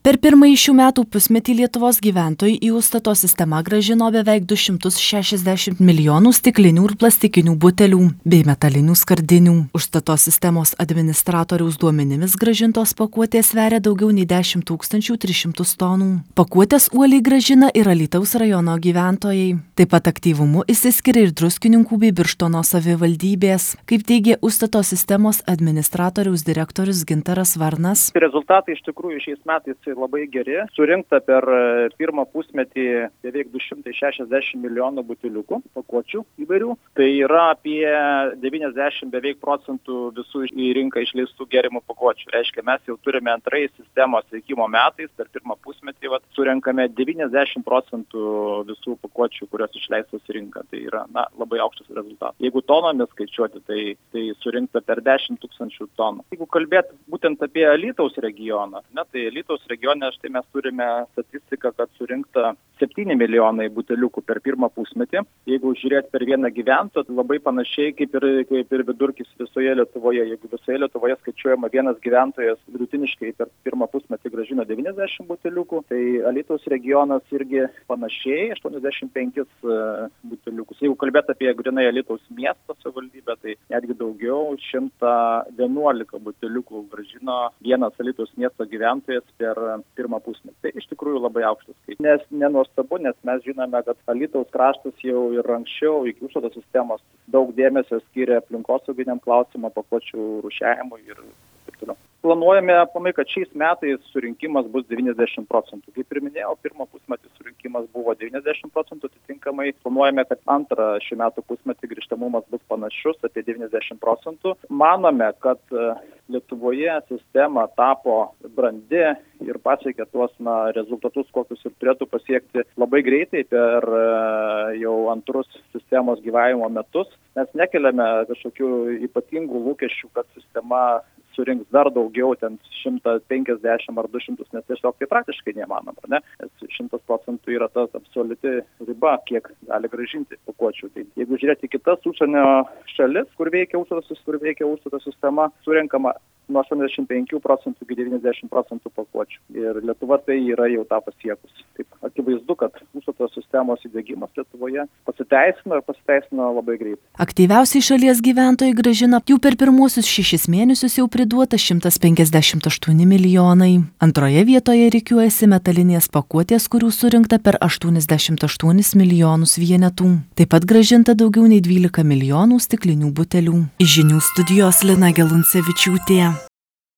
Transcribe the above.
Per pirmąjį šių metų pusmetį Lietuvos gyventojai į užstato sistemą grąžino beveik 260 milijonų stiklinių ir plastikinių butelių bei metalinių skardinių. Užstato sistemos administratoriaus duomenimis grąžintos pakuotės sveria daugiau nei 10 300 tonų. Pakuotės uoliai grąžina ir Alytaus rajono gyventojai. Taip pat aktyvumu išsiskiria ir Druskininkų bei Birštono savivaldybės, kaip teigė užstato sistemos administratoriaus direktorius Gintaras Varnas. Rezultatai iš tikrųjų šiais metais labai geri. Surinkta per pirmą pusmetį beveik 260 milijonų buteliukų, pakuočių įvairių. Tai yra apie 90 beveik procentų visų į rinką išleistų gėrimų pakuočių. Reiškia, mes jau turime antrąjį sistemos veikimo metais, per pirmą pusmetį surenkame 90 procentų visų pakuočių, kurios išleistos į rinką. Tai yra labai aukštas rezultatas. Jeigu tonomis skaičiuoti, tai surinkta per 10 000 tonų. Jeigu kalbėti būtent apie Alytaus regioną, tai Alytaus regione štai mes turime statistiką, kad surinkta 7 milijonai buteliukų per pirmą pusmetį. Jeigu žiūrėti per vieną gyventoją, tai labai panašiai kaip ir vidurkis visoje Lietuvoje. Jeigu visoje Lietuvoje skaičiuojama vienas gyventojas vidutiniškai per pirmą pusmetį grąžino 90 buteliukų, tai Alytaus regionas irgi panašiai 85 buteliukus. Jeigu kalbėti apie grynai Alytaus miesto savivaldybę, tai netgi daugiau 111 buteliukų grąžino vienas Alytaus miesto gyventojas per pirmą pusmetį. Tai iš tikrųjų labai aukštas skaičius. Nes nenuostabu, nes mes žinome, kad Alytaus kraštas jau ir anksčiau iki užstato sistemos daug dėmesio skiria aplinkosauginiam klausimam, pakuočių rūšiavimui ir taip toliau. Planuojame, kad šiais metais surinkimas bus 90 procentų. Kaip ir minėjau, pirmą pusmetį surinkimas buvo 90 procentų, atitinkamai planuojame, kad antrą šių metų pusmetį grįžtamumas bus panašus, apie 90 procentų. Manome, kad Lietuvoje sistema tapo brandi ir pasiekė tuos rezultatus, kokius ir turėtų pasiekti labai greitai per jau antrus sistemos gyvavimo metus. Mes nekeliame kažkokių ypatingų lūkesčių, kad sistema surinks dar daugiau, ten 150 ar 200, nes tiesiog tai praktiškai neįmanoma, ne? Nes 100 procentų yra ta absoliuti riba, kiek gali grąžinti pakuočių. Tai jeigu žiūrėti kitas užsienio šalis, kur veikia užstato sistema, surinkama nuo 85 procentų iki 90 procentų pakuočių. Ir Lietuva tai yra jau tą pasiekusi. Taip, akivaizdu, kad užstato sistemos įdiegimas Lietuvoje pasiteisino labai greitai. Aktyviausiai šalies gyventojai grąžina jau per pirmuosius 6 mėnesius jau priduota 158 milijonai. Antroje vietoje rikiuojasi metalinės pakuotės, kurių surinkta per 88 milijonus vienetų. Taip pat grąžinta daugiau nei 12 milijonų stiklinių butelių. Iš žinių studijos Lina Geluncevičiūtė.